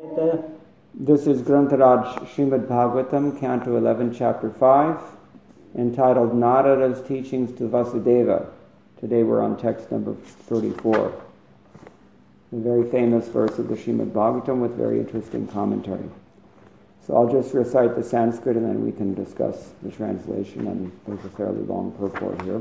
This is Grantharaj Srimad Bhagavatam, Canto 11, Chapter 5, entitled Narada's Teachings to Vasudeva. Today we're on text number 34. A very famous verse of the Srimad Bhagavatam with very interesting commentary. So I'll just recite the Sanskrit and then we can discuss the translation, and there's a fairly long purport here.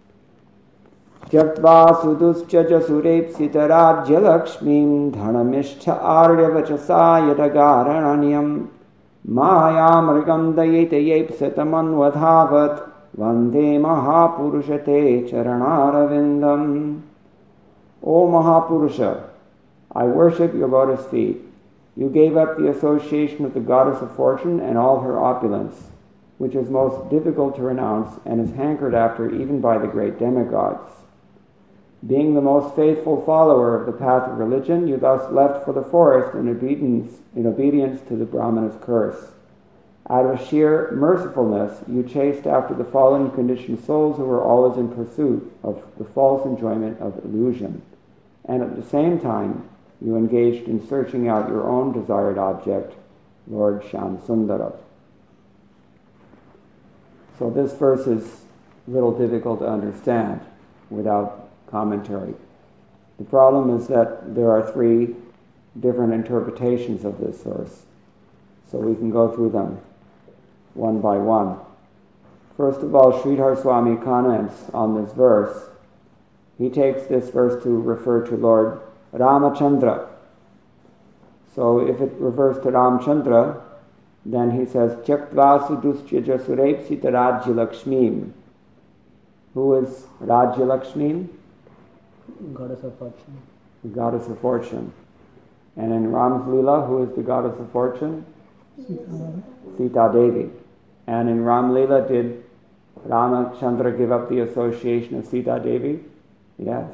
Tyaktva suduscha jasurepsitarajya lakshmim dhanamishtha aryavachasa yadagarananyam mayamrigam dayitayepsatamanvadhavat vande mahapurushate charanaravindam. O Mahapurusha, I worship your lotus feet. You gave up the association of the goddess of fortune and all her opulence, which is most difficult to renounce and is hankered after even by the great demigods. Being the most faithful follower of the path of religion, you thus left for the forest in obedience to the Brahmana's curse. Out of sheer mercifulness, you chased after the fallen conditioned souls who were always in pursuit of the false enjoyment of illusion. And at the same time, you engaged in searching out your own desired object, Lord Shamsundara. So this verse is a little difficult to understand without commentary. The problem is that there are three different interpretations of this verse. So we can go through them one by one. First of all, Sridhar Swami comments on this verse. He takes this verse to refer to Lord Ramachandra. So if it refers to Ramachandra, then he says, Tyaktva suduscha jasurepsita Rajya Lakshmim. Who is Rajya Lakshmim? Goddess of fortune. The goddess of fortune. And in Ram's Leela, who is the goddess of fortune? Sita Devi. And in Ram Leela, did Ramachandra give up the association of Sita Devi? Yes.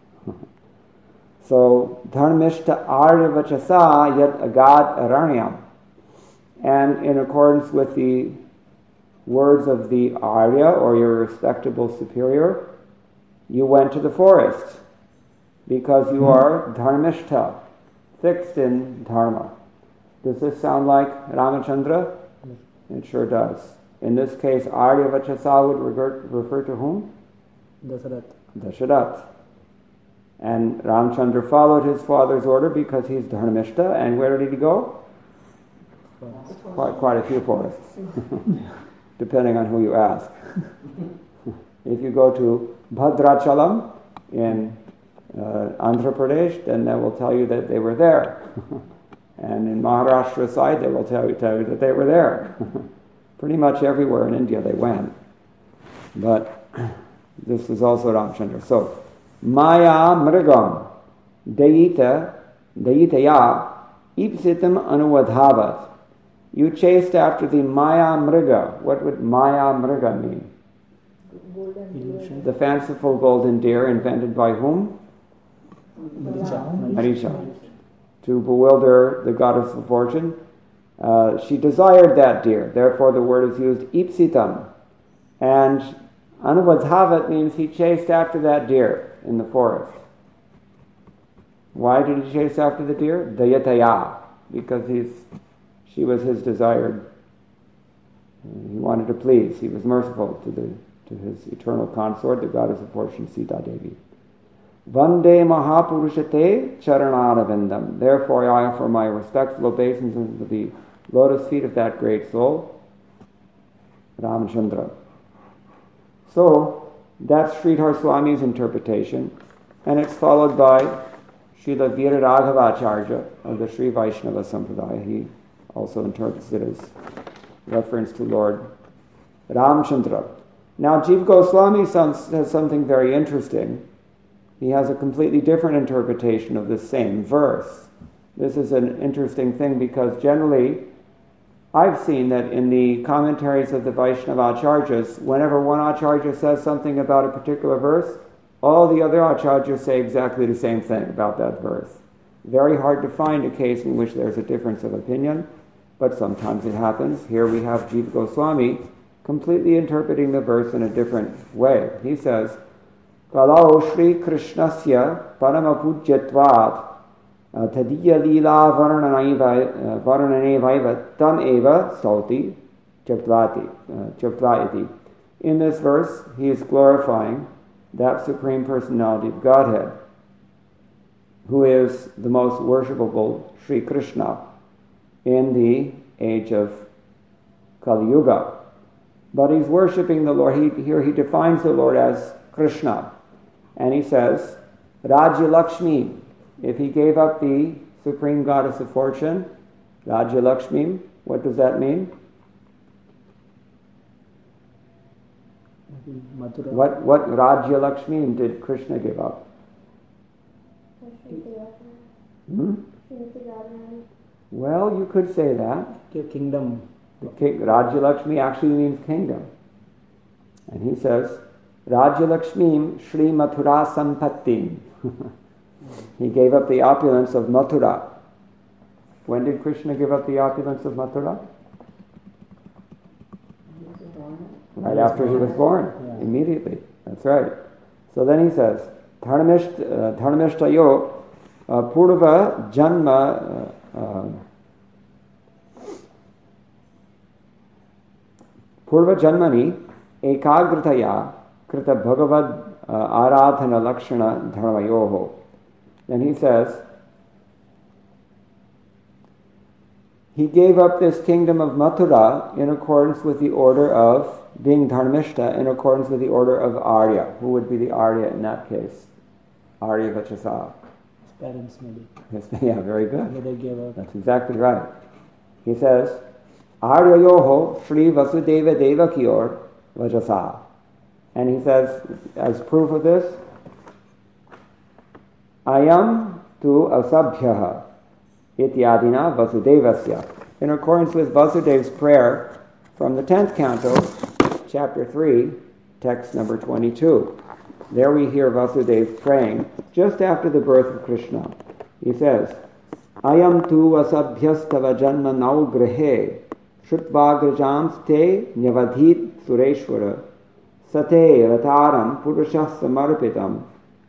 So, dharmishta aryavachasa yat agad aranyam. And in accordance with the words of the Arya, or your respectable superior, you went to the forest because you are dharmishta, fixed in dharma. Does this sound like Ramachandra? It sure does. In this case, Aryavachasa would refer to whom? Dasharat. And Ramchandra followed his father's order because he's dharmishta. And where did he go? Quite a few forests, depending on who you ask. If you go to Bhadrachalam in Andhra Pradesh, then they will tell you that they were there. And in Maharashtra side, they will tell you that they were there. Pretty much everywhere in India they went. But this is also Ramchandra. So, Maya Mrigam Dayitaya Ipsitam Anuvadhavat. You chased after the Maya Mriga. What would Maya Mriga mean? The fanciful golden deer invented by whom? Marisha. To bewilder the goddess of fortune. She desired that deer. Therefore the word is used ipsitam. And anuvadhavat means he chased after that deer in the forest. Why did he chase after the deer? Dayataya. Because she was his desired. He wanted to please. He was merciful to his eternal consort, the goddess of fortune, Sita Devi. Vande Mahapurushate Charanaravindam. Therefore I offer my respectful obeisances to the lotus feet of that great soul, Ramachandra. So, that's Sridhar Swami's interpretation, and it's followed by Srila Viraraghavacharya of the Sri Vaishnava Sampradaya. He also interprets it as reference to Lord Ramchandra. Now, Jiva Goswami says something very interesting. He has a completely different interpretation of this same verse. This is an interesting thing because generally, I've seen that in the commentaries of the Vaishnava Acharyas, whenever one Acharya says something about a particular verse, all the other Acharyas say exactly the same thing about that verse. Very hard to find a case in which there's a difference of opinion, but sometimes it happens. Here we have Jiva Goswami completely interpreting the verse in a different way. He says, Kalau Shri Krishnasya Paramapujyatvat Tadiya lila varnanevaiva tam eva stauti chaptva iti. In this verse, he is glorifying that Supreme Personality of Godhead, who is the most worshipable Sri Krishna in the age of Kali Yuga. But he's worshipping the Lord. Here he defines the Lord as Krishna. And he says, Rajya Lakshmi, if he gave up the Supreme Goddess of Fortune, Rajya Lakshmi, what does that mean? Mathura. What Rajya Lakshmi did Krishna give up? Hmm? Well, you could say that. Kingdom. Rajya Lakshmi actually means kingdom. And he says, Rajya Lakshmi Shri Mathura Sampattim. He gave up the opulence of Mathura. When did Krishna give up the opulence of Mathura? Right after he was born. Yeah. Immediately. That's right. So then he says, Dharmishtayo Purva Janma Purva Janmani Ekagritaya Krita Bhagavad Aradhana Lakshana Dharmayoho. Then he says, he gave up this kingdom of Mathura in accordance with the order of being Dharmishta, in accordance with the order of Arya. Who would be the Arya in that case? Arya Vachasa. His parents maybe. Yeah, very good. They gave up. That's exactly right. He says, Arya Yoho Shri Vasudeva Devakiyor Vajasa. And he says, as proof of this, Ayam tu asabhyaha ityadina Vasudevasya. In accordance with Vasudev's prayer from the 10th canto, chapter 3, text number 22. There we hear Vasudev praying just after the birth of Krishna. He says, Ayam tu asabhyastava janma nau grahe Shrutvagrajams te nyavadhit sureshwara sate rataram purushah samarpitam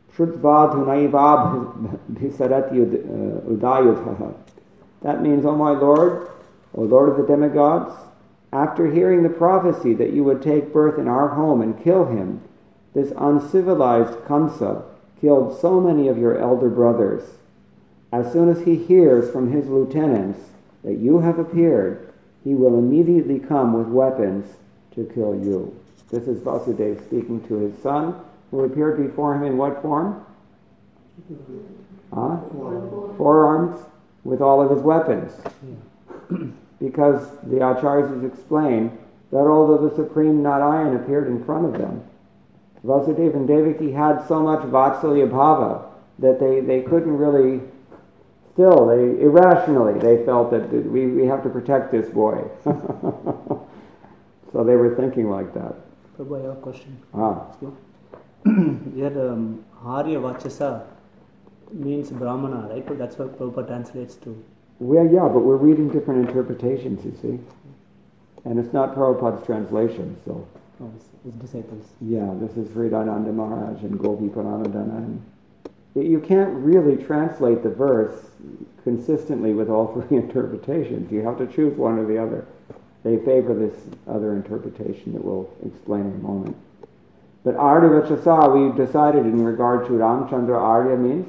Shrutvadunaivabhisarat udayudhaha. That means, O my Lord, O Lord of the demigods, after hearing the prophecy that you would take birth in our home and kill him, this uncivilized Kamsa killed so many of your elder brothers. As soon as he hears from his lieutenants that you have appeared, he will immediately come with weapons to kill you. This is Vasudeva speaking to his son, who appeared before him in what form? Four arms with all of his weapons. Because the Acharyas explain that although the Supreme Narayan appeared in front of them, Vasudeva and Devaki had so much Vatsalya Bhava that they couldn't really, irrationally, they felt that we have to protect this boy. So they were thinking like that. Prabhu, I have a question. Here, Arya Vachasa means Brahmana, right? So that's what Prabhupada translates to. Well, yeah, but we're reading different interpretations, you see. And it's not Prabhupada's translation, so. Oh, his disciples. Yeah, this is Vridananda Maharaj and Gopi Paranadhana. And you can't really translate the verse consistently with all three interpretations. You have to choose one or the other. They favor this other interpretation that we'll explain in a moment. But Arya Vachasa, we decided in regard to Ramchandra, Arya means?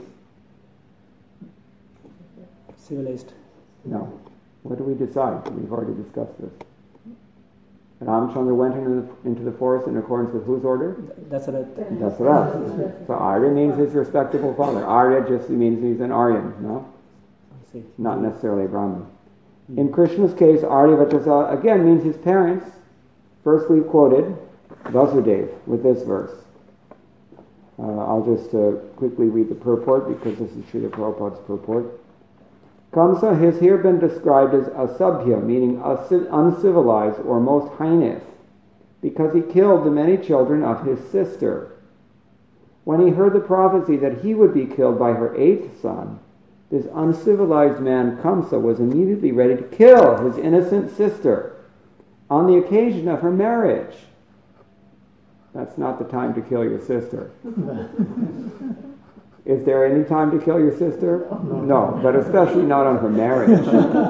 Civilized. No. What do we decide? We've already discussed this. Ramchandra went into the forest in accordance with whose order? Dasaratha. Dasaratha. So Arya means his respectable father. Arya just means he's an Aryan, no? I see. Not necessarily a Brahmin. In Krishna's case, Arya Vachasa again means his parents. First we've quoted Vasudeva with this verse. I'll just quickly read the purport because this is Srila Prabhupada's purport. Kamsa has here been described as asabhya, meaning uncivilized or most heinous, because he killed the many children of his sister. When he heard the prophecy that he would be killed by her eighth son, this uncivilized man Kamsa was immediately ready to kill his innocent sister on the occasion of her marriage. That's not the time to kill your sister. Is there any time to kill your sister? No, but especially not on her marriage.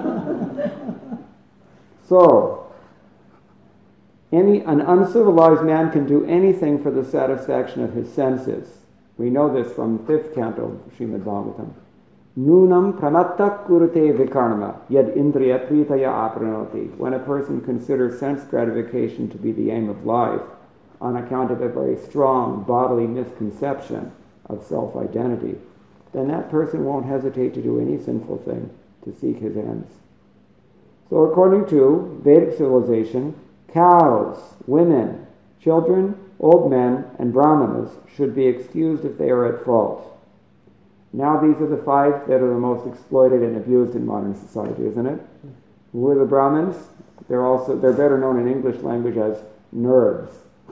So, an uncivilized man can do anything for the satisfaction of his senses. We know this from the 5th canto of Srimad Bhagavatam. Nunam pramatta kurute vikarma yad indriya pritaya apranoti. When a person considers sense gratification to be the aim of life on account of a very strong bodily misconception of self-identity, then that person won't hesitate to do any sinful thing to seek his ends. So according to Vedic civilization, cows, women, children, old men, and brahmanas should be excused if they are at fault. Now these are the 5 that are the most exploited and abused in modern society, isn't it? Who are the Brahmins? They're better known in English language as nerds.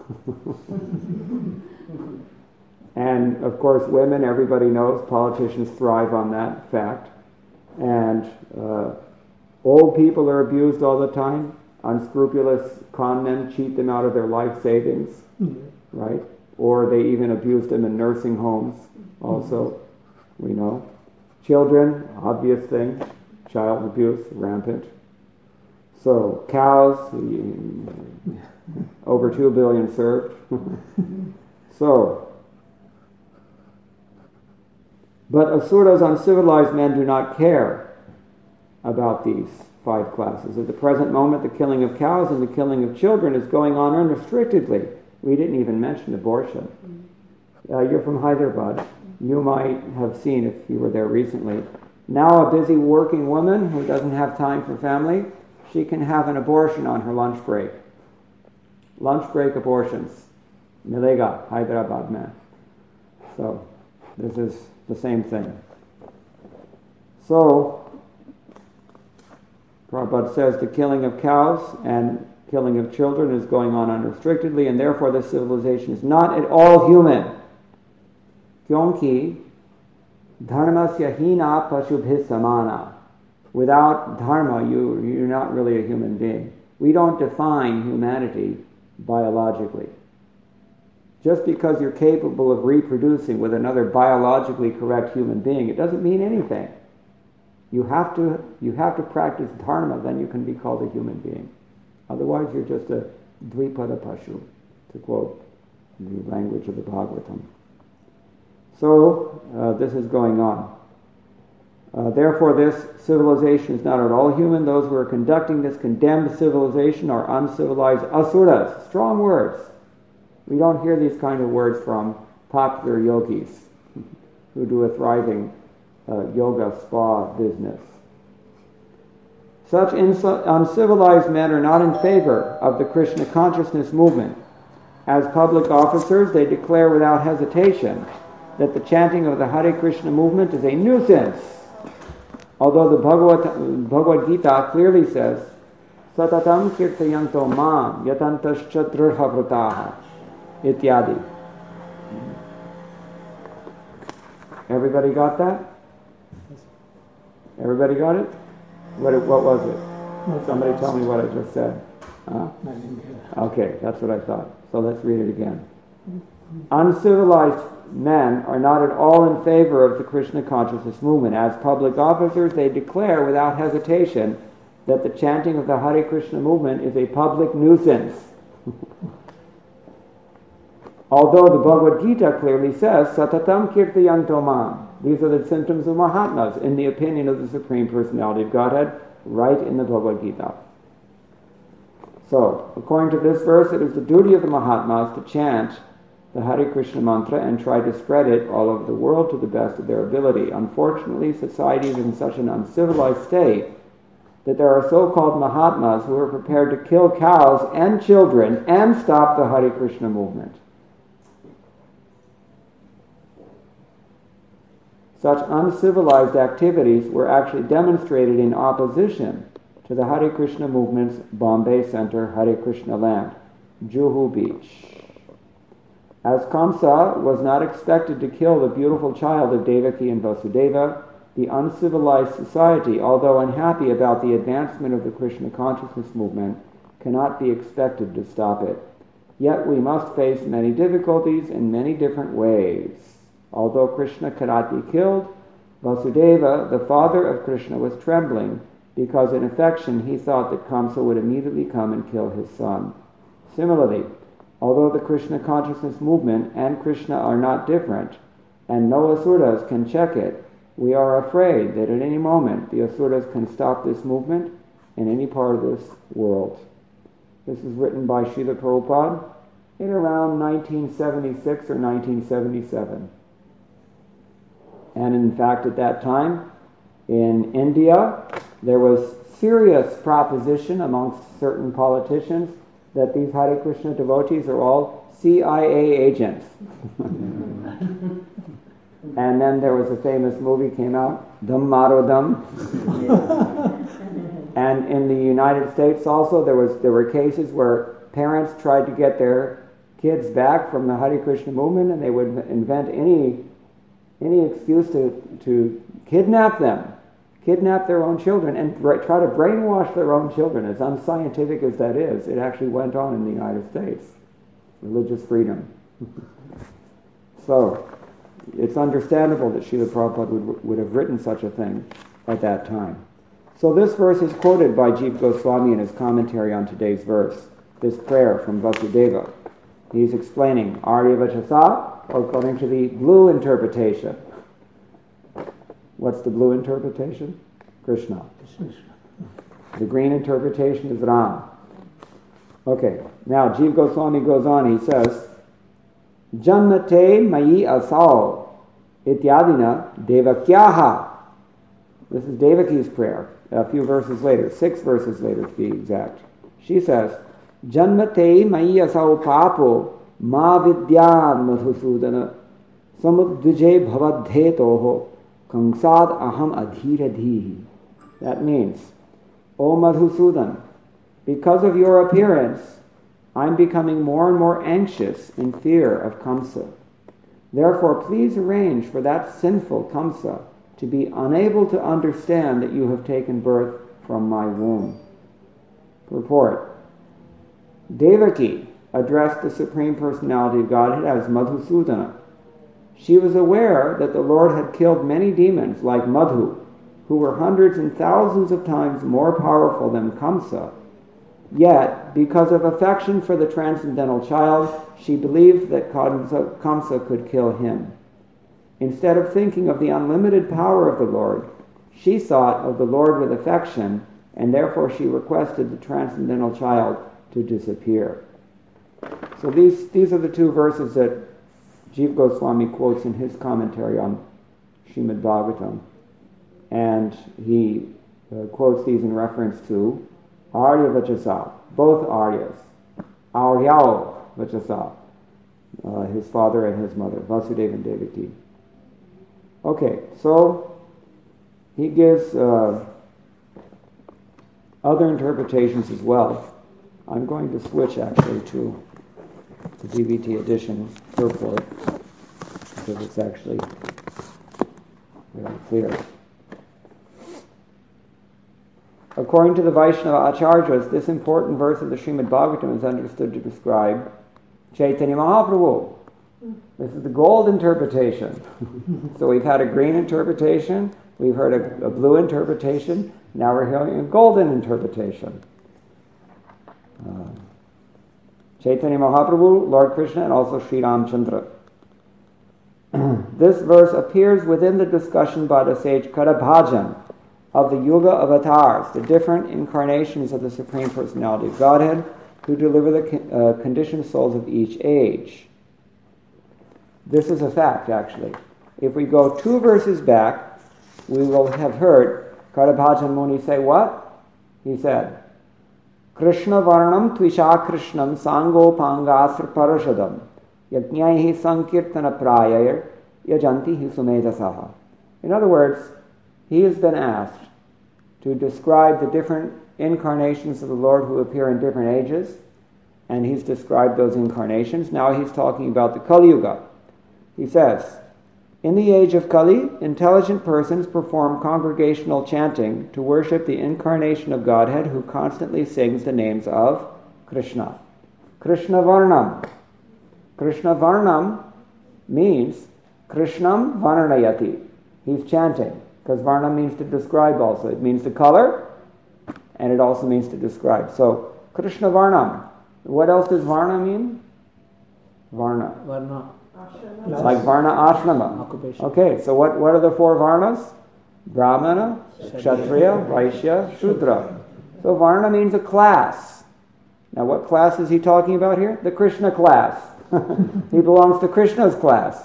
And of course women, everybody knows, politicians thrive on that fact. And old people are abused all the time. Unscrupulous con men cheat them out of their life savings, right? Or they even abuse them in nursing homes also, we know. Children, obvious thing, child abuse, rampant. So, cows, over 2 billion served. But asuras, uncivilized men, do not care about these 5 classes. At the present moment, the killing of cows and the killing of children is going on unrestrictedly. We didn't even mention abortion. You're from Hyderabad. You might have seen, if you were there recently, now a busy working woman who doesn't have time for family, she can have an abortion on her lunch break. Lunch break abortions. Milega, Hyderabad man. So, this is the same thing. So, Prabhupada says the killing of cows and killing of children is going on unrestrictedly, and therefore this civilization is not at all human. Kyonki dharmasya hina pashubhi samana. Without dharma, you're not really a human being. We don't define humanity biologically. Just because you're capable of reproducing with another biologically correct human being, it doesn't mean anything. You have to practice dharma, then you can be called a human being. Otherwise, you're just a dvipada pashu, to quote the language of the Bhagavatam. So, this is going on. Therefore, this civilization is not at all human. Those who are conducting this condemned civilization are uncivilized asuras. Strong words. We don't hear these kind of words from popular yogis who do a thriving yoga spa business. Such uncivilized men are not in favor of the Krishna consciousness movement. As public officers, they declare without hesitation that the chanting of the Hare Krishna movement is a nuisance. Although the Bhagavad Gita clearly says, Satatam kirtayanto mam yatantascha drurhavrataha ityadi. Everybody got that? Everybody got it? What was it? Somebody tell me what I just said. Okay, that's what I thought. So let's read it again. Uncivilized men are not at all in favor of the Krishna consciousness movement. As public officers, they declare without hesitation that the chanting of the Hare Krishna movement is a public nuisance. Although the Bhagavad Gita clearly says, Satatam kirtayanto mam. These are the symptoms of Mahatmas, in the opinion of the Supreme Personality of Godhead, right in the Bhagavad Gita. So, according to this verse, it is the duty of the Mahatmas to chant the Hare Krishna mantra and try to spread it all over the world to the best of their ability. Unfortunately, society is in such an uncivilized state that there are so-called Mahatmas who are prepared to kill cows and children and stop the Hare Krishna movement. Such uncivilized activities were actually demonstrated in opposition to the Hare Krishna movement's Bombay Center Hare Krishna land, Juhu Beach. As Kamsa was not expected to kill the beautiful child of Devaki and Vasudeva, the uncivilized society, although unhappy about the advancement of the Krishna consciousness movement, cannot be expected to stop it. Yet we must face many difficulties in many different ways. Although Krishna cannot be killed, Vasudeva, the father of Krishna, was trembling because in affection he thought that Kamsa would immediately come and kill his son. Similarly, although the Krishna consciousness movement and Krishna are not different, and no asuras can check it, we are afraid that at any moment the asuras can stop this movement in any part of this world. This is written by Srila Prabhupada in around 1976 or 1977. And in fact, at that time, in India, there was serious proposition amongst certain politicians that these Hare Krishna devotees are all CIA agents. And then there was a famous movie came out, Dum Maro Dum. And in the United States also, there were cases where parents tried to get their kids back from the Hare Krishna movement, and they would invent any excuse to kidnap their own children, and try to brainwash their own children. As unscientific as that is, it actually went on in the United States. Religious freedom. So, it's understandable that Srila Prabhupada would have written such a thing at that time. So this verse is quoted by Jiva Goswami in his commentary on today's verse, this prayer from Vasudeva. He's explaining Arya Vachasa according to the blue interpretation. What's the blue interpretation? Krishna. The green interpretation is Ram. Okay, now Jiva Goswami goes on, he says, Janmate mayi asao ityadina devakyaha. This is Devaki's prayer, a few verses later, 6 verses later to be exact. She says, Janmate mayi asao papo ma vidyam madhusudana samudvije bhavadhetoho kangsad aham adhiradhihi. That means, O Madhusudan, because of your appearance, I'm becoming more and more anxious in fear of Kamsa. Therefore, please arrange for that sinful Kamsa to be unable to understand that you have taken birth from my womb. Purport. Devaki addressed the Supreme Personality of Godhead as Madhusudana. She was aware that the Lord had killed many demons like Madhu, who were hundreds and thousands of times more powerful than Kamsa. Yet, because of affection for the transcendental child, she believed that Kamsa could kill him. Instead of thinking of the unlimited power of the Lord, she thought of the Lord with affection, and therefore she requested the transcendental child to disappear. So these are the 2 verses that Jiva Goswami quotes in his commentary on Srimad Bhagavatam. And he quotes these in reference to Arya Vachasa, both Aryas, Aryao Vachasa, his father and his mother, Vasudeva and Devaki. Okay, so he gives other interpretations as well. I'm going to switch actually to the DVT edition purport because it's actually very clear. According to the Vaishnava Acharyas, this important verse of the Srimad Bhagavatam is understood to describe Chaitanya Mahaprabhu. This is the gold interpretation. So we've had a green interpretation, we've heard a blue interpretation, now we're hearing a golden interpretation. Chaitanya Mahaprabhu, Lord Krishna, and also Sri Ramchandra. This verse appears within the discussion by the sage Kadabhajan of the Yuga avatars, the different incarnations of the Supreme Personality of Godhead, who deliver the conditioned souls of each age. This is a fact, actually. If we go 2 verses back, we will have heard Kadabhajan Muni say what? He said, Krishna Varnam Tvisha Krishnam Sango Pangasra Parashadam Yajnaihi Sankirtana Prayayar Yajanti Hi Sumedasaha. In other words, he has been asked to describe the different incarnations of the Lord who appear in different ages, and he's described those incarnations. Now he's talking about the Kali Yuga. He says, in the age of Kali, intelligent persons perform congregational chanting to worship the incarnation of Godhead who constantly sings the names of Krishna. Krishna Varnam. Krishna Varnam means Krishnam Varnayati. He's chanting, because Varna means to describe also. It means the color, and it also means to describe. So, Krishna Varnam. What else does Varna mean? Varna. Varna. It's like Varna Ashrama. Occupation. Okay, so what are the four Varnas? Brahmana, Kshatriya, Vaishya, Shudra. So Varna means a class. Now what class is he talking about here? The Krishna class. He belongs to Krishna's class.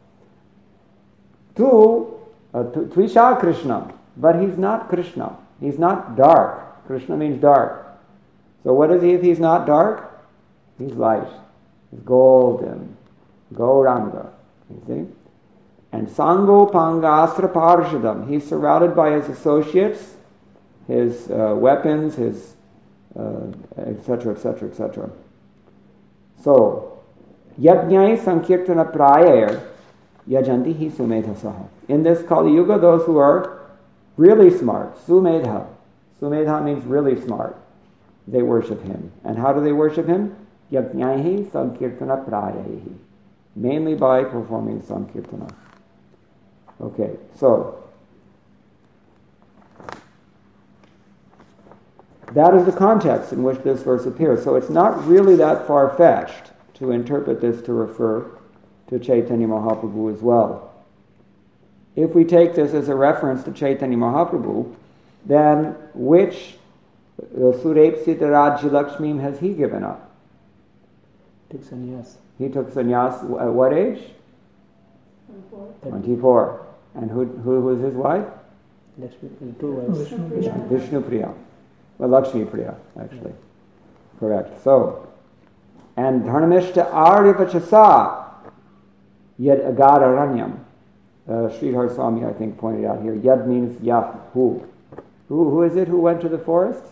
Tvisha Krishna. But he's not Krishna. He's not dark. Krishna means dark. So what is he if he's not dark? He's light. He's golden. Gauranga. You see? And Sango Pangastra Parshadam. He's surrounded by his associates, his weapons, his etc., etc., etc. So, Yajnai Sankirtana Prayayar Yajanti hi Sumedhasaha. In this Kali Yuga, those who are really smart, Sumedha. Sumedha means really smart. They worship him. And how do they worship him? Yajnai Sankirtana Prayayahi. Mainly by performing Sankirtana. Okay, so that is the context in which this verse appears. So it's not really that far-fetched to interpret this to refer to Chaitanya Mahaprabhu as well. If we take this as a reference to Chaitanya Mahaprabhu, then which Surepsita Rajya Lakshmi has he given up? Took sannyas. He took sannyas at what age? 24. And who was his wife? Lakshmi, two wives. Vishnu Priya. Well, Lakshmi Priya, actually. Correct. So, and Dharmishta Aryavachasa Yad Agararanyam. Sridhar Swami, I think, pointed out here. Yad means Yah, who. Who is it who went to the forest?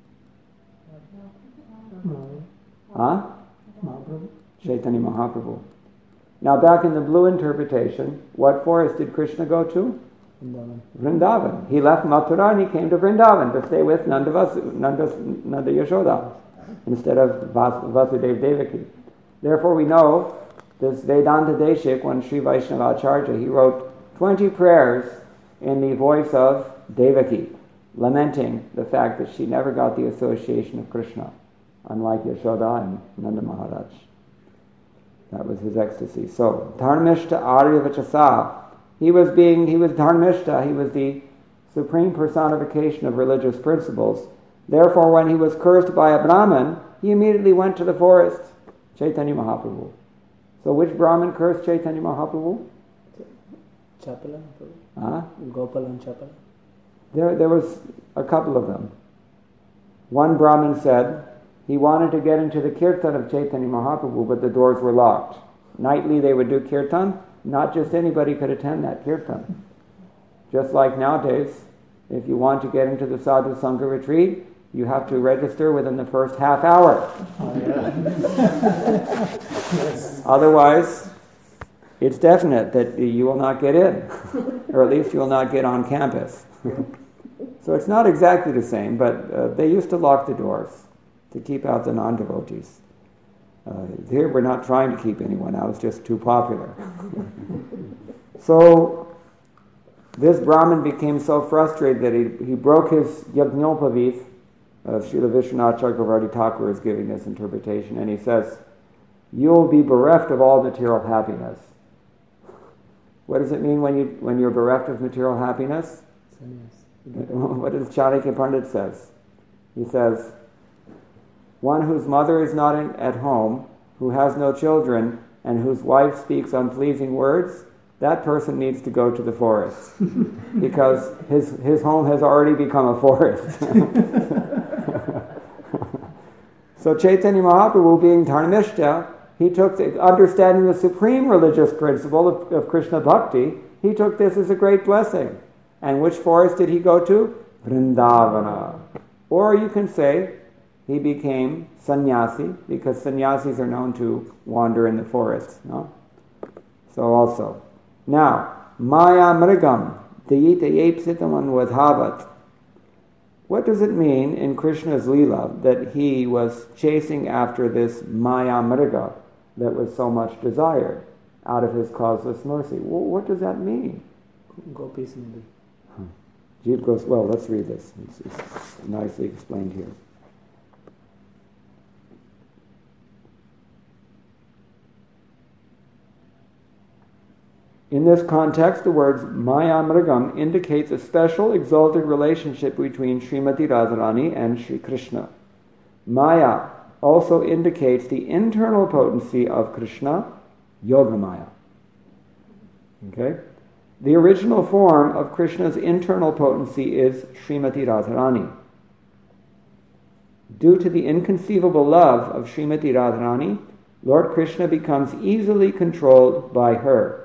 Huh? Chaitanya Mahaprabhu. Now back in the blue interpretation, what forest did Krishna go to? Vrindavan. He left Mathura and he came to Vrindavan to stay with Nanda Yashoda instead of Vasudev Devaki. Therefore we know this Vedanta Deshik, when Sri Vaishnava Acharya, he wrote 20 prayers in the voice of Devaki, lamenting the fact that she never got the association of Krishna, unlike Yashoda and Nanda Maharaj. That was his ecstasy. So, Dharmishta Aryavachasa. He was Dharmishta. He was the supreme personification of religious principles. Therefore, when he was cursed by a Brahmin, he immediately went to the forest. Chaitanya Mahaprabhu. So, which Brahmin cursed Chaitanya Mahaprabhu? Chapala. Huh? Gopal and Chapala. There was a couple of them. One Brahmin said he wanted to get into the kirtan of Chaitanya Mahaprabhu, but the doors were locked. Nightly they would do kirtan. Not just anybody could attend that kirtan. Just like nowadays, if you want to get into the Sadhu Sangha retreat, you have to register within the first half hour. Otherwise, it's definite that you will not get in, or at least you will not get on campus. So it's not exactly the same, but they used to lock the doors to keep out the non-devotees. Here we're not trying to keep anyone out, it's just too popular. So this Brahmin became so frustrated that he broke his Yagnopavith. Srila Vishwanath Chakravarti Thakur is giving this interpretation, and he says, you'll be bereft of all material happiness. What does it mean when you're bereft of material happiness? What does Chanakya Pandit says? He says, one whose mother is not at home, who has no children, and whose wife speaks unpleasing words, that person needs to go to the forest. Because his home has already become a forest. So Chaitanya Mahaprabhu, being Dharmishta, he took understanding the supreme religious principle of Krishna Bhakti, he took this as a great blessing. And which forest did he go to? Vrindavana. Or you can say, he became sannyasi, because sannyasis are known to wander in the forest. No? So also. Now, Maya Mrigam, Dayita Yepsitaman Vadhavat. What does it mean in Krishna's Leela that he was chasing after this Maya Mriga that was so much desired? out of his causeless mercy. Well, what does that mean? Gopis maybe. Jiva goes, well, let's read this. It's nicely explained here. In this context, the words Maya Mrigam indicates a special exalted relationship between Srimati Radharani and Sri Krishna. Maya also indicates the internal potency of Krishna, Yoga Maya. Okay? The original form of Krishna's internal potency is Srimati Radharani. Due to the inconceivable love of Srimati Radharani, Lord Krishna becomes easily controlled by her.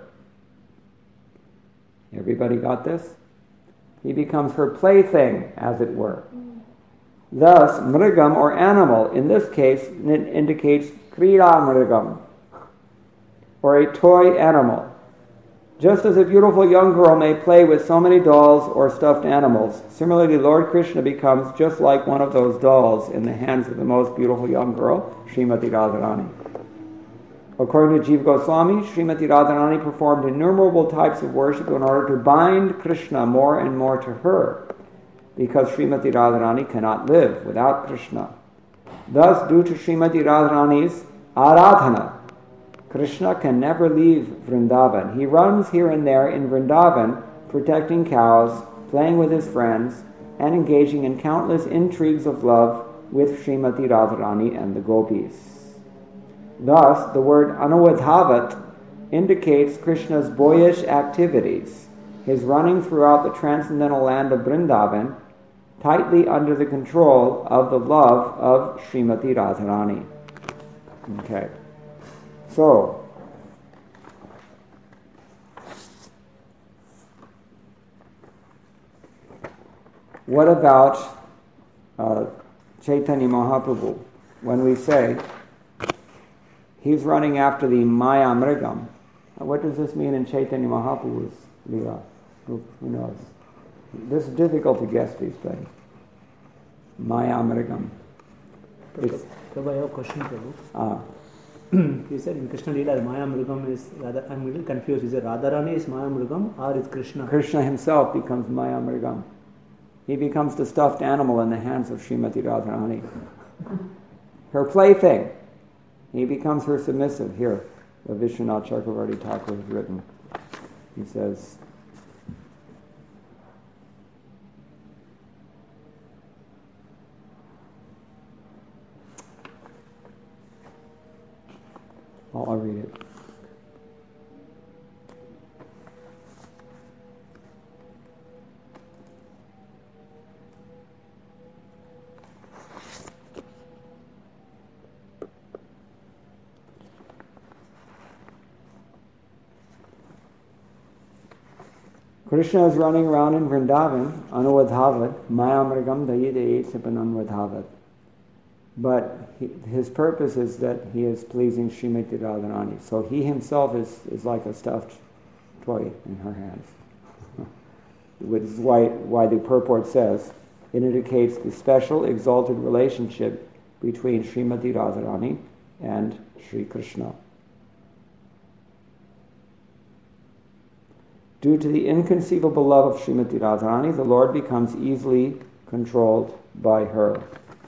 Everybody got this? He becomes her plaything, as it were. Thus, mrigam, or animal, in this case, indicates krida mrigam, or a toy animal. Just as a beautiful young girl may play with so many dolls or stuffed animals, similarly Lord Krishna becomes just like one of those dolls in the hands of the most beautiful young girl, Srimati Radharani. According to Jiva Goswami, Srimati Radharani performed innumerable types of worship in order to bind Krishna more and more to her, because Srimati Radharani cannot live without Krishna. Thus, due to Srimati Radharani's aradhana, Krishna can never leave Vrindavan. He runs here and there in Vrindavan, protecting cows, playing with his friends, and engaging in countless intrigues of love with Srimati Radharani and the gopis. Thus, the word Anuvadhavat indicates Krishna's boyish activities, his running throughout the transcendental land of Vrindavan, tightly under the control of the love of Srimati Radharani. Okay. So, what about Chaitanya Mahaprabhu? When we say he's running after the Maya Mrigam, what does this mean in Chaitanya Mahaprabhu's Leela? Who knows? This is difficult to guess these things. Maya Mrigam. Prabhu, I have a question, Prabhu. You said in Krishna Leela, Maya Mrigam is Radha. I'm a little confused. Is it Radharani is Maya Mrigam or is Krishna? Krishna himself becomes Maya Mrigam. He becomes the stuffed animal in the hands of Srimati Radharani. Her plaything. He becomes her submissive. Here, the Vishwanath Chakravarti Thakur has written. He says, I'll read it. Krishna is running around in Vrindavan, Anuvadhavat, Maya Mrigam Dayide Sipan Anuvadhavat. But his purpose is that he is pleasing Srimati Radharani. So he himself is like a stuffed toy in her hands. Which is why the purport says, it indicates the special exalted relationship between Srimati Radharani and Sri Krishna. Due to the inconceivable love of Srimati Radharani, the Lord becomes easily controlled by her.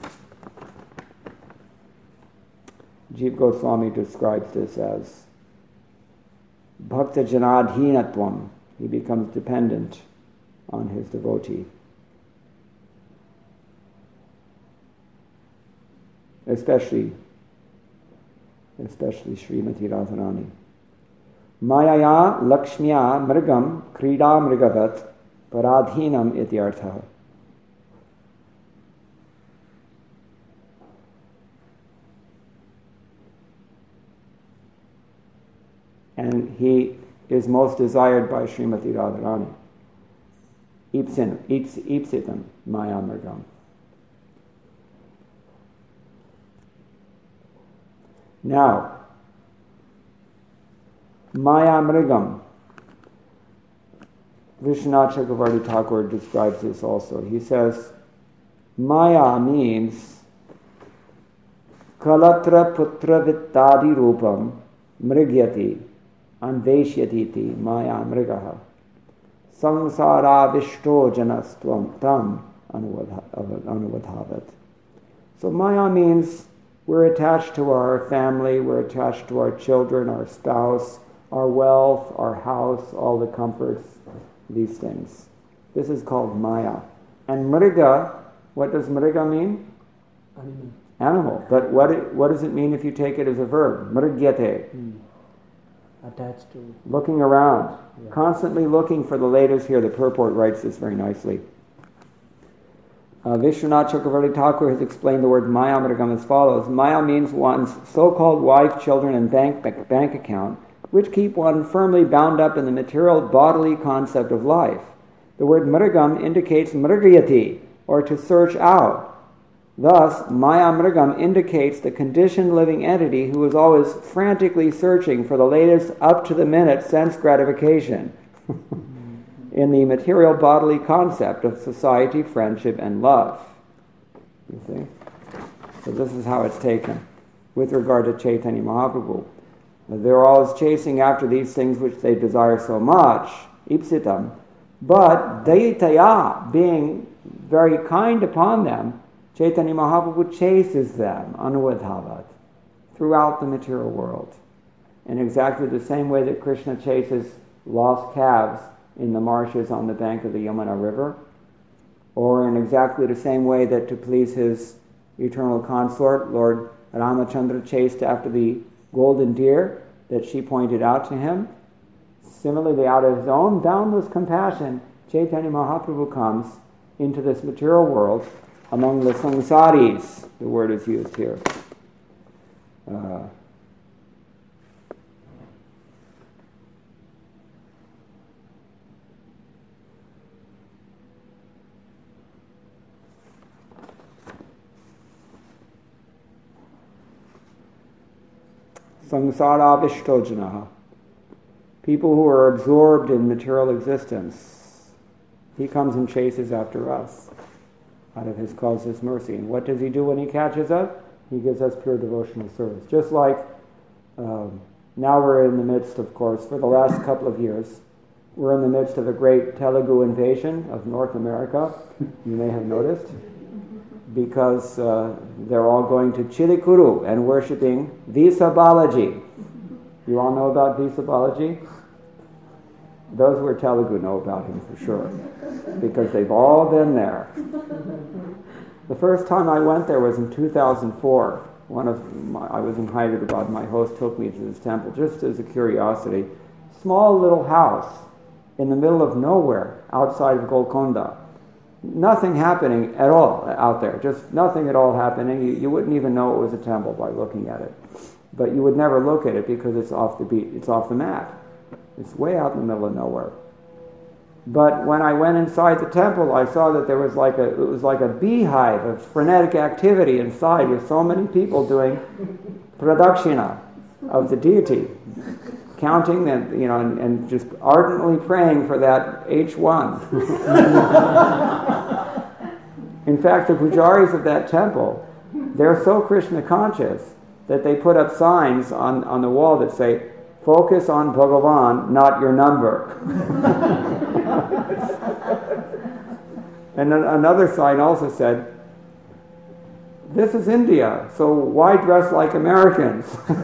Jiva Goswami describes this as Bhakta Janadhinatvam. He becomes dependent on his devotee. Especially Srimati Radharani. Mayaya Lakshmiya Mrigam Krida Mrigavat Paradhinam Ityartha. And he is most desired by Srimati Radharani. Ipsitam Maya Mrigam. Now, Maya Mrigam. Vishwanath Chakravarti Thakur describes this also. He says, Maya means Kalatra Putra Vittadi Rupam Mrigyati anveshyatiti maya mrigaha samsaravishto janastvam tam anuvadhavat. So maya means we're attached to our family, we're attached to our children, our spouse, our wealth, our house, all the comforts, these things. This is called maya. And mriga, what does mriga mean? Animal. But what does it mean if you take it as a verb? Mrigyate. Attached to. Looking around. Yeah. Constantly looking for the latest here. The purport writes this very nicely. Vishwanath Chakravarti Thakur has explained the word maya mrigam as follows. Maya means one's so-called wife, children, and bank account, which keep one firmly bound up in the material bodily concept of life. The word mrigam indicates mrigyati, or to search out. Thus, maya mrigam indicates the conditioned living entity who is always frantically searching for the latest up-to-the-minute sense gratification in the material bodily concept of society, friendship, and love. You see? So this is how it's taken with regard to Chaitanya Mahaprabhu. They're always chasing after these things which they desire so much, ipsitam, but dayitaya, being very kind upon them, Chaitanya Mahaprabhu chases them, anuvadhavat, throughout the material world. In exactly the same way that Krishna chases lost calves in the marshes on the bank of the Yamuna River, or in exactly the same way that to please his eternal consort, Lord Ramachandra chased after the golden deer that she pointed out to him. Similarly, out of his own boundless compassion, Chaitanya Mahaprabhu comes into this material world among the samsaris, the word is used here. Samsaravishtojanaha, people who are absorbed in material existence. He comes and chases after us out of his causeless mercy. And what does he do when he catches us? He gives us pure devotional service. Just like now we're in the midst, of course, for the last couple of years, we're in the midst of a great Telugu invasion of North America, you may have noticed, because they're all going to Chilikuru and worshipping Visa Balaji. You all know about Visa Balaji? Those who are Telugu know about him for sure, because they've all been there. The first time I went there was in 2004. I was in Hyderabad. My host took me to this temple just as a curiosity. Small little house in the middle of nowhere outside of Golconda. Nothing happening at all out there. Just nothing at all happening. You wouldn't even know it was a temple by looking at it. But you would never look at it because it's off the beat. It's off the mat. It's way out in the middle of nowhere. But when I went inside the temple, I saw that it was like a beehive of frenetic activity inside, with so many people doing pradakshina of the deity, counting them, and just ardently praying for that H1. In fact, the pujaris of that temple, they're so Krishna conscious that they put up signs on the wall that say, "Focus on Bhagavan, not your number." And then another sign also said, "This is India, so why dress like Americans?"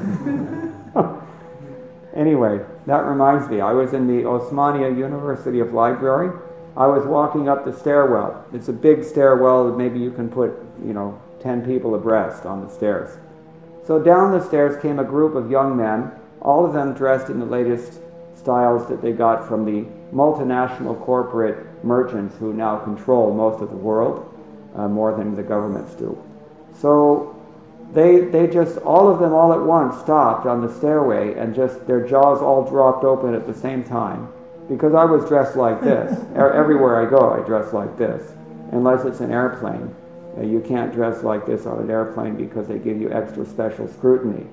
Anyway, that reminds me, I was in the Osmania University of Library. I was walking up the stairwell. It's a big stairwell that maybe you can put, 10 people abreast on the stairs. So down the stairs came a group of young men, all of them dressed in the latest styles that they got from the multinational corporate merchants who now control most of the world, more than the governments do. So they just, all of them all at once stopped on the stairway and just their jaws all dropped open at the same time, because I was dressed like this. Everywhere I go, I dress like this, unless it's an airplane. You can't dress like this on an airplane because they give you extra special scrutiny.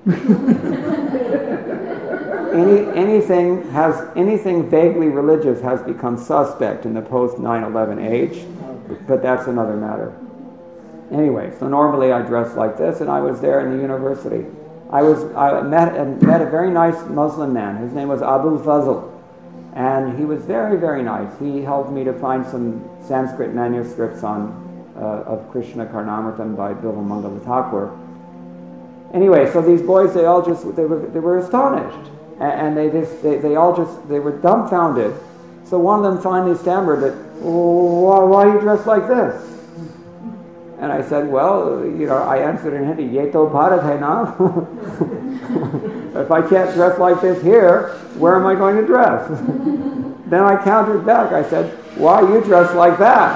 Anything vaguely religious has become suspect in the post 9/11 age, but that's another matter. Anyway, so normally I dress like this, and I was there in the university. I met a very nice Muslim man. His name was Abul Fazl. And he was very, very nice. He helped me to find some Sanskrit manuscripts of Krishna Karnamritam by Bilva Mangala Thakur. Anyway, so these boys, they were astonished. And they were dumbfounded. So one of them finally stammered that, why are you dressed like this? And I said, well, I answered in Hindi, ye to Bharat hai na? If I can't dress like this here, where am I going to dress? Then I countered back. I said, why are you dressed like that?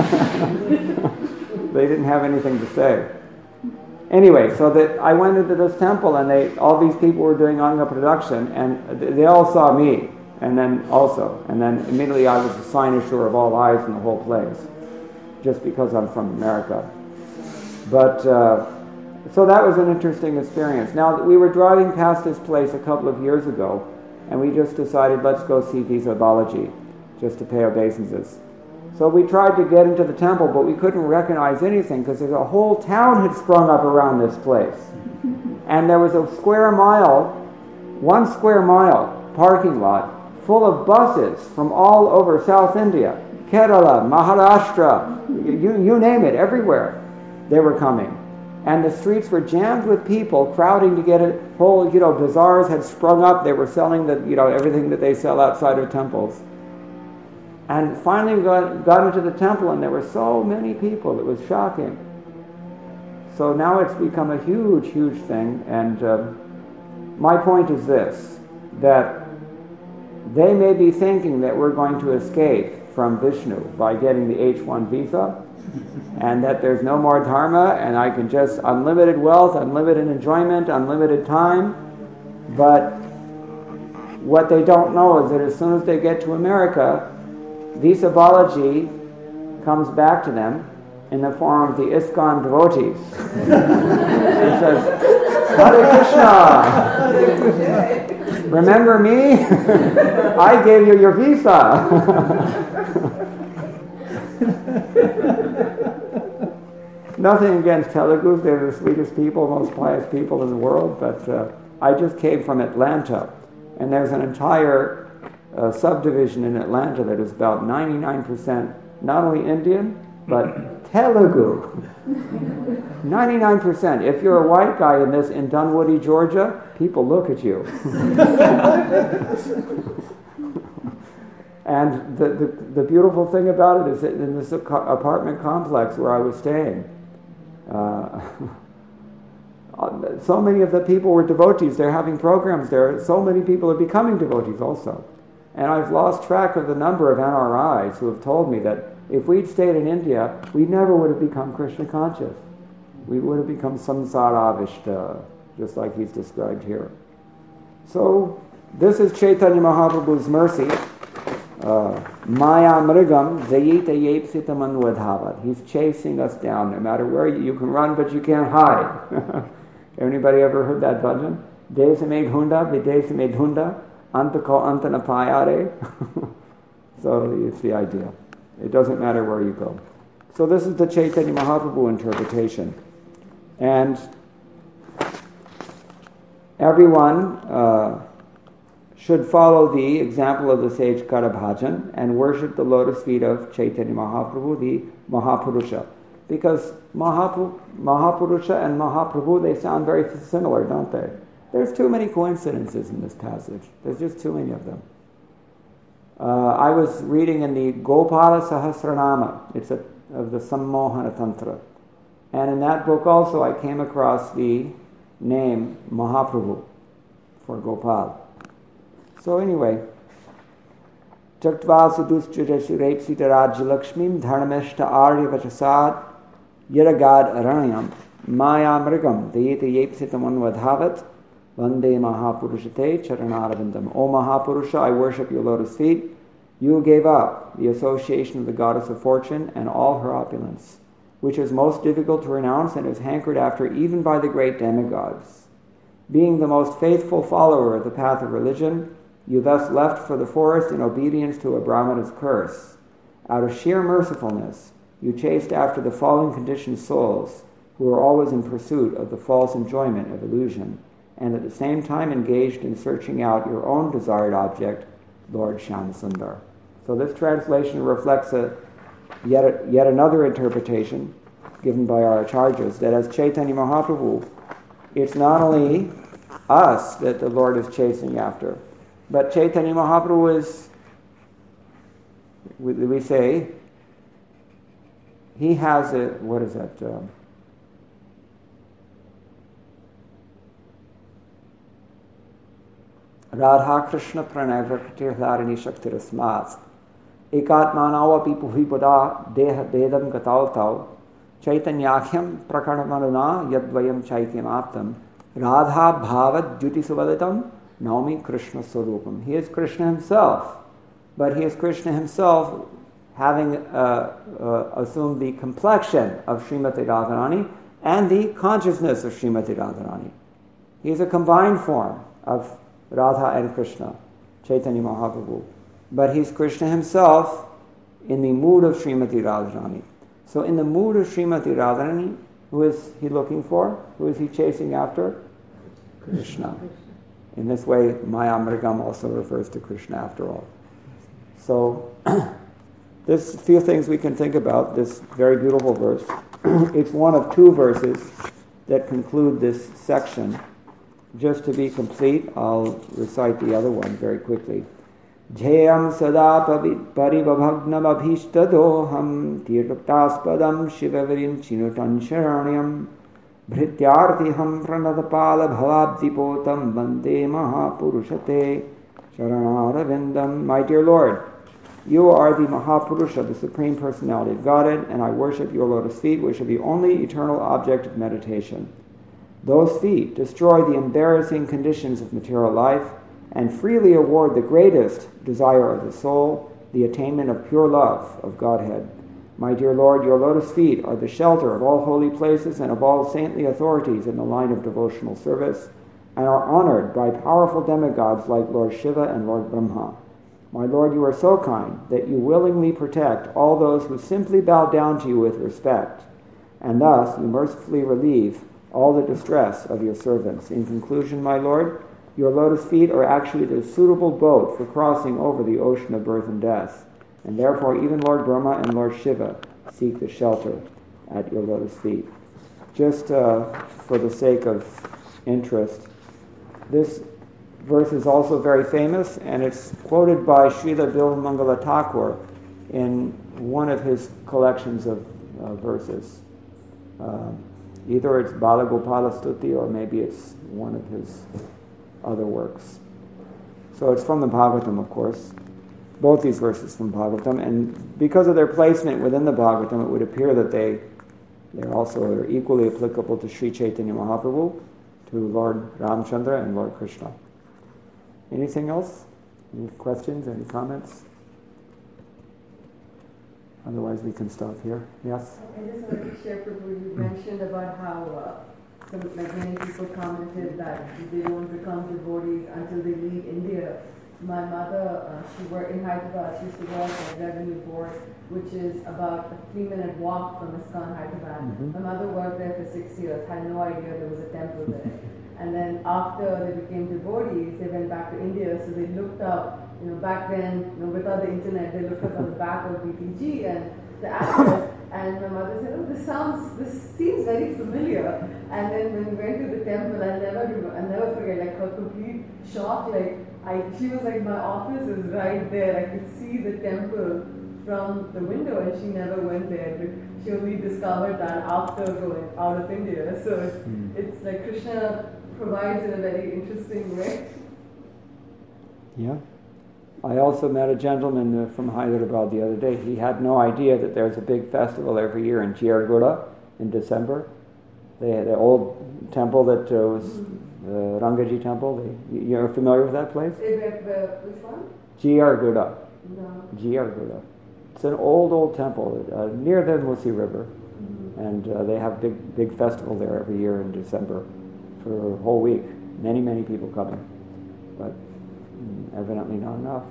They didn't have anything to say. Anyway, so that I went into this temple, and all these people were doing Anga production, and they all saw me, and then immediately I was the cynosure of all eyes in the whole place, just because I'm from America. But so that was an interesting experience. Now, we were driving past this place a couple of years ago, and we just decided, let's go see Visa Balaji, just to pay obeisances. So we tried to get into the temple, but we couldn't recognize anything because a whole town had sprung up around this place. And there was one square mile parking lot full of buses from all over South India, Kerala, Maharashtra, you name it, everywhere they were coming. And the streets were jammed with people crowding to get it. Whole, bazaars had sprung up. They were selling everything that they sell outside of temples. And finally we got into the temple, and there were so many people. It was shocking. So now it's become a huge, huge thing. And my point is this, that they may be thinking that we're going to escape from Vishnu by getting the H-1 visa, and that there's no more dharma, and I can just unlimited wealth, unlimited enjoyment, unlimited time. But what they don't know is that as soon as they get to America, Visa Balaji comes back to them in the form of the ISKCON devotees. He says, Hare Krishna, remember me? I gave you your visa. Nothing against Telugus, they're the sweetest people, most pious people in the world, but I just came from Atlanta, and there's an entire subdivision in Atlanta that is about 99% not only Indian, but Telugu. 99%. If you're a white guy in Dunwoody, Georgia, people look at you. And the beautiful thing about it is that in this apartment complex where I was staying, so many of the people were devotees. They're having programs there. So many people are becoming devotees also. And I've lost track of the number of NRIs who have told me that if we'd stayed in India, we never would have become Krishna conscious. We would have become samsara avishta, just like he's described here. So this is Chaitanya Mahaprabhu's mercy. Maya mrigam zayita yepsita manvadhavat. He's chasing us down. No matter where you can run, but you can't hide. Anybody ever heard that bhajan? Desame dhunda, videsame dhunda, antako antana payare. So it's the idea. It doesn't matter where you go. So this is the Chaitanya Mahaprabhu interpretation. And everyone should follow the example of the sage Karabhajan and worship the lotus feet of Chaitanya Mahaprabhu, the Mahapurusha. Because Mahapurusha and Mahaprabhu, they sound very similar, don't they? There's too many coincidences in this passage. There's just too many of them. I was reading in the Gopala Sahasranama, it's of the Sammohana Tantra. And in that book also I came across the name Mahaprabhu for Gopal. So anyway, Chaktva Sudusjureshurep Sitarajya Lakshmim Dharmeshta Arya Vachasad Yaragad Aranyam Maya Mrigam Deyete Yepsitaman Vadhavat Vande Mahapurushate Charanarvindam. O Mahapurusha, I worship your lotus feet. You gave up the association of the goddess of fortune and all her opulence, which is most difficult to renounce and is hankered after even by the great demigods. Being the most faithful follower of the path of religion, you thus left for the forest in obedience to a Brahmana's curse. Out of sheer mercifulness, you chased after the fallen conditioned souls who are always in pursuit of the false enjoyment of illusion, and at the same time engaged in searching out your own desired object, Lord Shyamsundar. So this translation reflects yet another interpretation given by our acharyas, that as Chaitanya Mahaprabhu, it's not only us that the Lord is chasing after, but Chaitanya Mahaprabhu is, we say, he has a, what is that? Radha Krishna Pranay Prakritir Hlarani Shaktirasmats Ekatmanavapi Puhipada Deha Bedam Gatal Chaitanyakhyam Prakaramanuna Yadvayam Chaityam Aptam Radha Bhavat Jyuti Suvalitam Naumi Krishna Swarupam. He is Krishna himself, but he is Krishna himself having assumed the complexion of Srimati Radharani and the consciousness of Srimati Radharani. He is a combined form of Radha and Krishna, Chaitanya Mahaprabhu. But he's Krishna himself in the mood of Srimati Radharani. So in the mood of Srimati Radharani, who is he looking for? Who is he chasing after? Krishna. In this way, Mayamrigam also refers to Krishna after all. So there's a few things we can think about this very beautiful verse. It's one of two verses that conclude this section. Just to be complete, I'll recite the other one very quickly. Jayam sada paribhavgnam abhishtadoham tirtaspadam shivavirin chinutan sharanyam bhrityartiham pranatapala bhavabdipotam vande mahapurushate sharanarvindam. My dear Lord, you are the Mahapurusha, the Supreme Personality of Godhead, and I worship your lotus feet, which are the only eternal object of meditation. Those feet destroy the embarrassing conditions of material life and freely award the greatest desire of the soul, the attainment of pure love of Godhead. My dear Lord, your lotus feet are the shelter of all holy places and of all saintly authorities in the line of devotional service, and are honored by powerful demigods like Lord Shiva and Lord Brahma. My Lord, you are so kind that you willingly protect all those who simply bow down to you with respect, and thus you mercifully relieve all the distress of your servants. In conclusion, my Lord, your lotus feet are actually the suitable boat for crossing over the ocean of birth and death, and therefore even Lord Brahma and Lord Shiva seek the shelter at your lotus feet. Just for the sake of interest, this verse is also very famous, and it's quoted by Srila Bilvamangala Thakur in one of his collections of verses. Either it's Bala Gopala Stuti or maybe it's one of his other works. So it's from the Bhagavatam, of course. Both these verses from Bhagavatam, and because of their placement within the Bhagavatam, it would appear that they're also equally applicable to Sri Chaitanya Mahaprabhu, to Lord Ramchandra and Lord Krishna. Anything else? Any questions? Any comments? Otherwise, we can stop here. Yes? I just wanted to share, Prabhu, you mentioned about how many people commented that they don't become devotees until they leave India. My mother, she worked in Hyderabad. She used to work at Revenue Board, which is about a 3-minute walk from ISKCON Hyderabad. Mm-hmm. My mother worked there for 6 years, had no idea there was a temple there. And then after they became devotees, they went back to India, so they looked up, back then, without the internet, they looked up on the back of BTG and the address, and my mother said, this seems very familiar. And then when we went to the temple, I'll never forget, like her complete shock, she was like, my office is right there, I could see the temple from the window, and she never went there. She only discovered that after going out of India. So it's like Krishna provides in a very interesting way. Yeah. I also met a gentleman from Hyderabad the other day. He had no idea that there's a big festival every year in Jiyargura in December. They had the old temple that was the Rangaji temple. You're familiar with that place? Which one? Jiyargura. No. Jiyargura. It's an old temple near the Musi River. Mm-hmm. And they have big festival there every year in December for a whole week. Many people coming. But evidently not enough.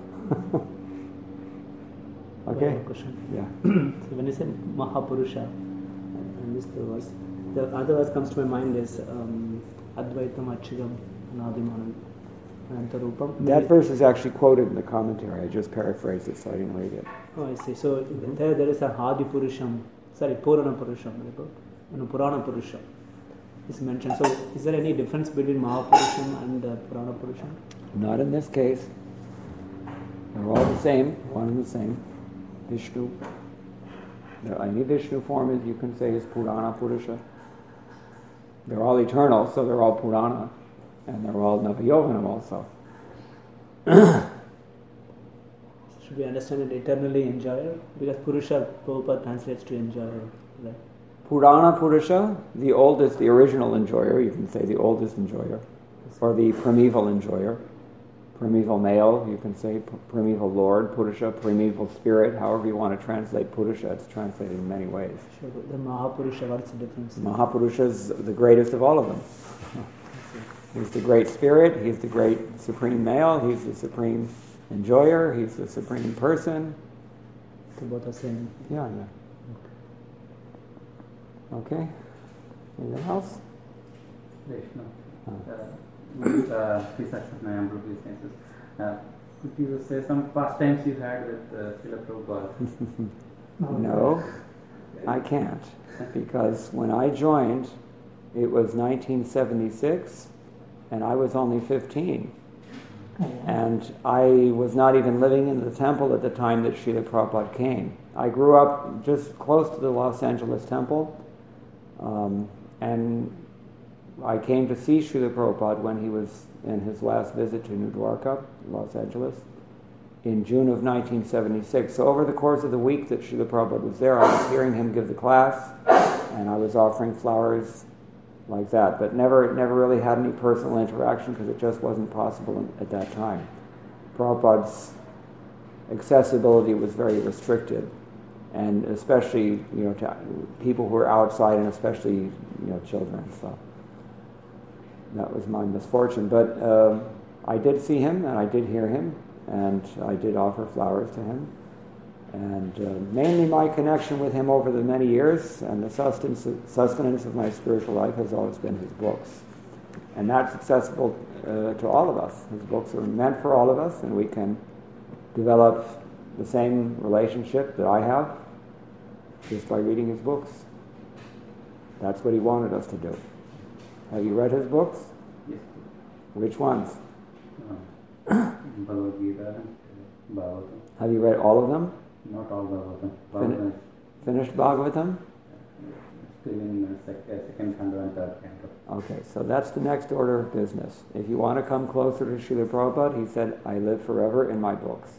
Okay. Question. Yeah. So when you said Mahapurusha, I missed the verse. The other verse comes to my mind is Advaitam Achigam Nadimanam Antarupam. That verse is actually quoted in the commentary. I just paraphrased it, so I didn't read it. Oh, I see. So there is a Hadi Purusham, Purana Purusham, Purana Purusham is mentioned. So is there any difference between Mahapurusham and Purana Purusham? Not in this case. They're all the same, one and the same. Vishnu. Any Vishnu form is, you can say, is Purana Purusha. They're all eternal, so they're all Purana. And they're all Navayoganam also. Should we understand it eternally enjoyer? Because Purusha, Prabhupada translates to enjoyer. Right? Purana Purusha, the oldest, the original enjoyer, you can say the oldest enjoyer. Or the primeval enjoyer. Primeval male, you can say primeval lord, Purusha, primeval spirit, however you want to translate Purusha, it's translated in many ways. Sure, but the Mahapurusha, what's the difference? Mahapurusha is the greatest of all of them. He's the great spirit, he's the great supreme male, he's the supreme enjoyer, he's the supreme person. So both are same. Yeah. Okay. Anything else? Vishnu. Could you say some pastimes you had with Srila Prabhupada? No, I can't. Because when I joined, it was 1976, and I was only 15. And I was not even living in the temple at the time that Srila Prabhupada came. I grew up just close to the Los Angeles temple, and I came to see Srila Prabhupada when he was in his last visit to New Dwarka, Los Angeles, in June of 1976. So over the course of the week that Srila Prabhupada was there, I was hearing him give the class, and I was offering flowers like that, but never really had any personal interaction because it just wasn't possible at that time. Prabhupada's accessibility was very restricted, and especially to people who were outside, and especially children. So that was my misfortune. But I did see him, and I did hear him, and I did offer flowers to him. And mainly my connection with him over the many years and the sustenance of my spiritual life has always been his books. And that's accessible to all of us. His books are meant for all of us, and we can develop the same relationship that I have just by reading his books. That's what he wanted us to do. Have you read his books? Yes. Which ones? Bhagavad Gita and Bhagavatam. Have you read all of them? Not all Bhagavatam. Finished Bhagavatam? Still in second canto and third canto. Okay, so that's the next order of business. If you want to come closer to Srila Prabhupada, he said, I live forever in my books.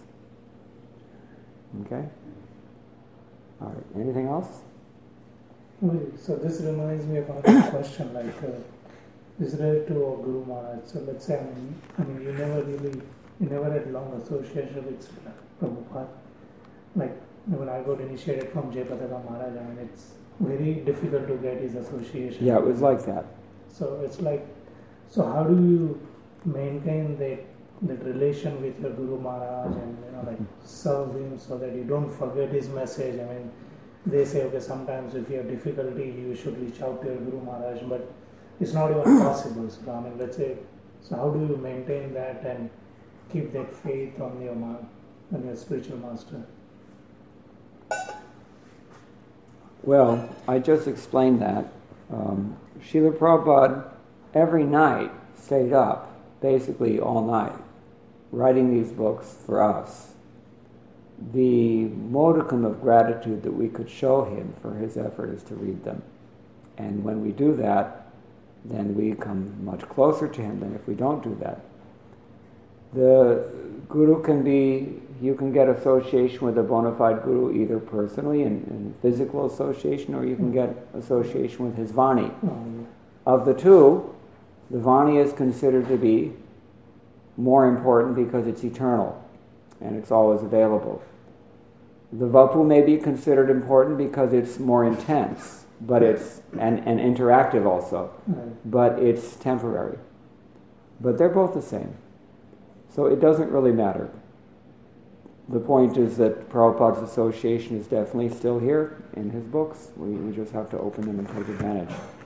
Okay? All right, anything else? So this reminds me of another question, like this related to Guru Maharaj. So let's say, I mean, you never had long association with Prabhupada. Like when I got initiated from Jayapataka Maharaj, I mean, it's very difficult to get his association. Yeah, it was like that. So it's like, so how do you maintain that relation with your Guru Maharaj and like serve him so that you don't forget his message? I mean, they say, okay, sometimes if you have difficulty, you should reach out to your Guru Maharaj, but it's not even possible. So I mean, let's say, so how do you maintain that and keep that faith on your spiritual master? Well, I just explained that. Srila Prabhupada every night stayed up, basically all night, writing these books for us. The modicum of gratitude that we could show him for his effort is to read them. And when we do that, then we come much closer to him than if we don't do that. The Guru you can get association with a bona fide Guru either personally in physical association, or you can get association with his Vani. Of the two, the Vani is considered to be more important because it's eternal and it's always available. The Vapu may be considered important because it's more intense, but it's and interactive also, but it's temporary. But they're both the same. So it doesn't really matter. The point is that Prabhupada's association is definitely still here in his books. We just have to open them and take advantage.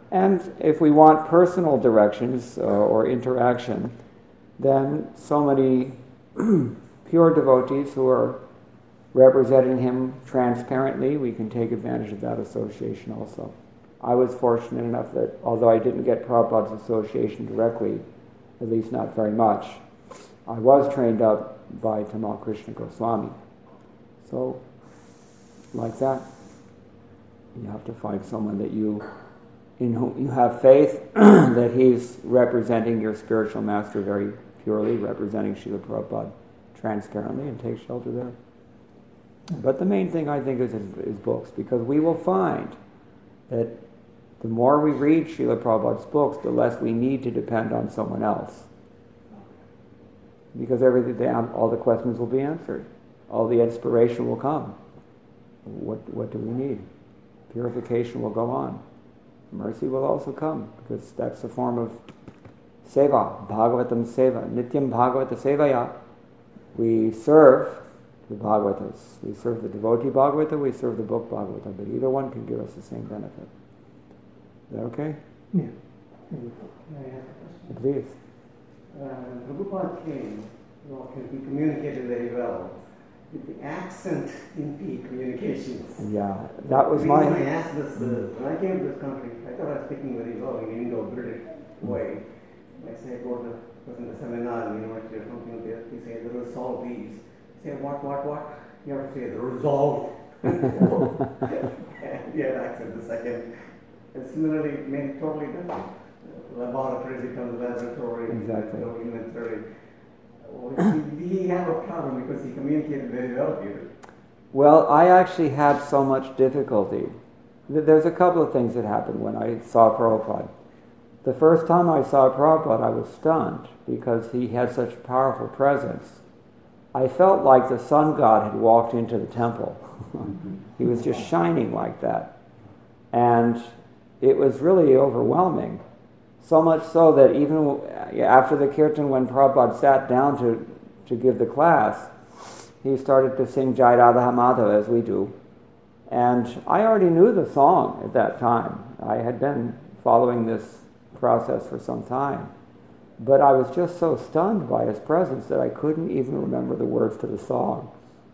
And if we want personal directions or interaction, then so many pure devotees who are representing him transparently, we can take advantage of that association also. I was fortunate enough that, although I didn't get Prabhupada's association directly, at least not very much, I was trained up by Tamal Krishna Goswami. So, like that, you have to find someone that in whom you have faith that he's representing your spiritual master very purely, representing Srila Prabhupada transparently, and take shelter there. But the main thing, I think, is books, because we will find that the more we read Srila Prabhupada's books, the less we need to depend on someone else. Because all the questions will be answered. All the inspiration will come. What do we need? Purification will go on. Mercy will also come, because that's a form of seva, Bhagavatam seva, Nityam Bhagavata Sevaya. We serve the Bhagavatas. We serve the devotee Bhagavata, we serve the book Bhagavata, but either one can give us the same benefit. Is that okay? Yeah. I have a question. Please. Prabhupada came, he communicated very well with the accent in the communications. Yeah, that was the my... reason I asked this, when I came to this country, I thought I was speaking very well in Indo-British way. I say, I was in a seminar in the university or something, they say, the resolve these. Say, what? You have to say, the resolve. And you have accent the second. And similarly, it made totally different. Laboratory becomes laboratory, exactly. Inventory. He had a problem because he communicated very well here. Well, I actually had so much difficulty. There's a couple of things that happened when I saw Prabhupada. The first time I saw Prabhupada, I was stunned because he had such a powerful presence. I felt like the sun god had walked into the temple. He was just shining like that. And it was really overwhelming. So much so that even after the kirtan, when Prabhupada sat down to give the class, he started to sing Jai Radha Madhava, as we do. And I already knew the song at that time. I had been following this process for some time. But I was just so stunned by his presence that I couldn't even remember the words to the song.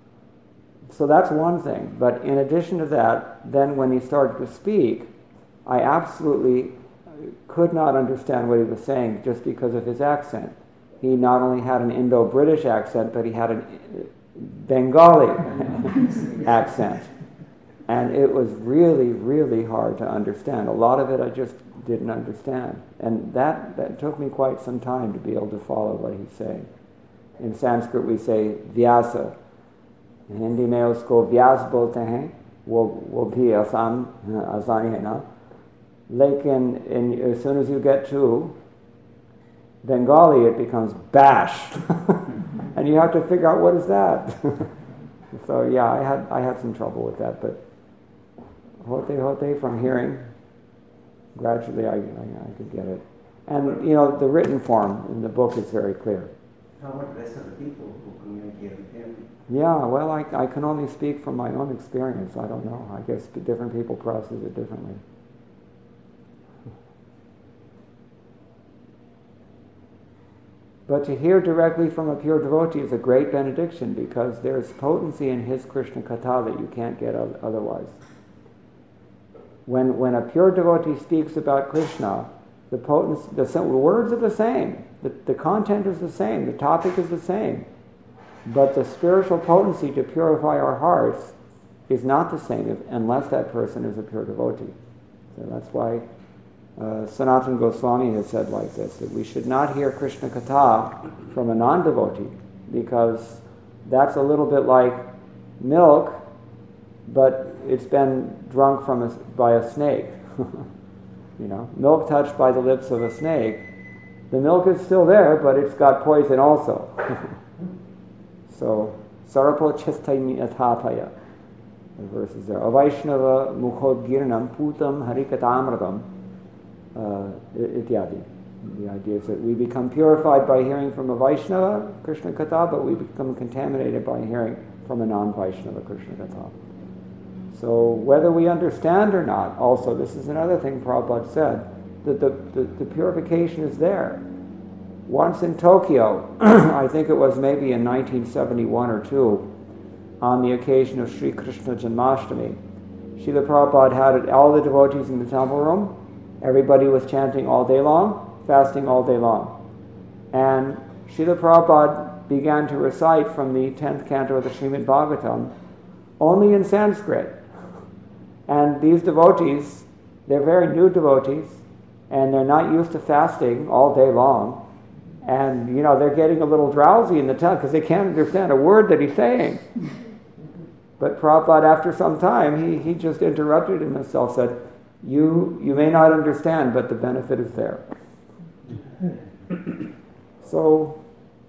So that's one thing. But in addition to that, then when he started to speak, I absolutely could not understand what he was saying just because of his accent. He not only had an Indo-British accent, but he had a Bengali accent. And it was really, really hard to understand. A lot of it I just didn't understand. And that took me quite some time to be able to follow what he's saying. In Sanskrit we say Vyasa. In Hindi mein usko Vyas bolte hain. Wo bhi asani hai na. Lekin as soon as you get to Bengali, it becomes bash. And you have to figure out what is that. So yeah, I had some trouble with that, but hote from hearing, gradually I could get it. And the written form in the book is very clear. How about the rest of the people who communicate with him? Yeah, well, I can only speak from my own experience. I don't know. I guess different people process it differently. But to hear directly from a pure devotee is a great benediction, because there's potency in his Krishna Katha that you can't get otherwise. When a pure devotee speaks about Krishna, the potency, the words are the same, the content is the same, the topic is the same, but the spiritual potency to purify our hearts is not the same unless that person is a pure devotee. So that's why Sanatana Goswami has said like this, that we should not hear Krishna Katha from a non-devotee, because that's a little bit like milk, but it's been drunk by a snake. Milk touched by the lips of a snake, the milk is still there, but it's got poison also. So, Sarapo Chestai Atapaya, the verse is there. Avaishnava Mukhod Girnam Putam Harikatamratam. Ityadi. The idea is that we become purified by hearing from a Vaishnava Krishna Katha, but we become contaminated by hearing from a non-Vaishnava Krishna Katha. So whether we understand or not, also, this is another thing Prabhupada said, that the purification is there. Once in Tokyo, I think it was maybe in 1971 or 2, on the occasion of Sri Krishna Janmashtami, Srila Prabhupada had all the devotees in the temple room. Everybody was chanting all day long, fasting all day long. And Srila Prabhupada began to recite from the 10th canto of the Srimad Bhagavatam only in Sanskrit. And these devotees, they're very new devotees, and they're not used to fasting all day long. And, they're getting a little drowsy in the temple because they can't understand a word that he's saying. But Prabhupada, after some time, he just interrupted himself, said, you may not understand, but the benefit is there. So,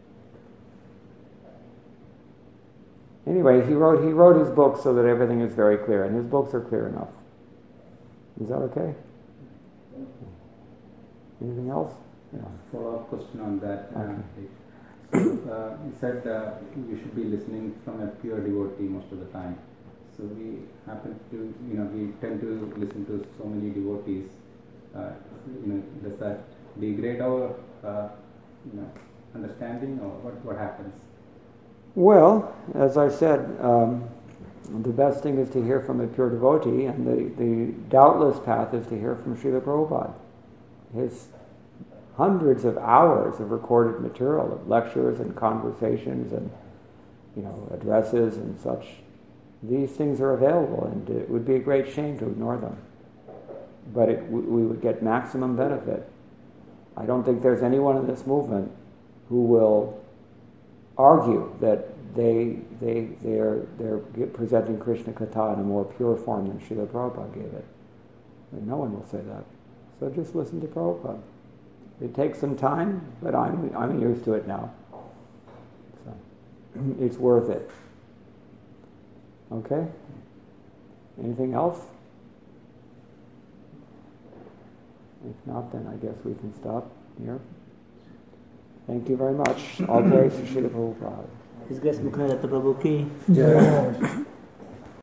anyway, he wrote his book so that everything is very clear, and his books are clear enough. Is that okay? Anything else? Yeah, follow-up question on that. Okay. You said you should be listening from a pure devotee most of the time. So we happen to, we tend to listen to so many devotees. Does that degrade our, understanding, or what happens? Well, as I said, the best thing is to hear from a pure devotee, and the doubtless path is to hear from Srila Prabhupada. His hundreds of hours of recorded material, of lectures and conversations and, addresses and such. These things are available, and it would be a great shame to ignore them. But we would get maximum benefit. I don't think there's anyone in this movement who will argue that they're presenting Krishna Katha in a more pure form than Srila Prabhupada gave it. And no one will say that. So just listen to Prabhupada. It takes some time, but I'm used to it now. So it's worth it. Okay? Anything else? If not, then I guess we can stop here. Thank you very much. All praise to Srila Prabhupada. His Grace Mukhanadatta Prabhu ki Jai.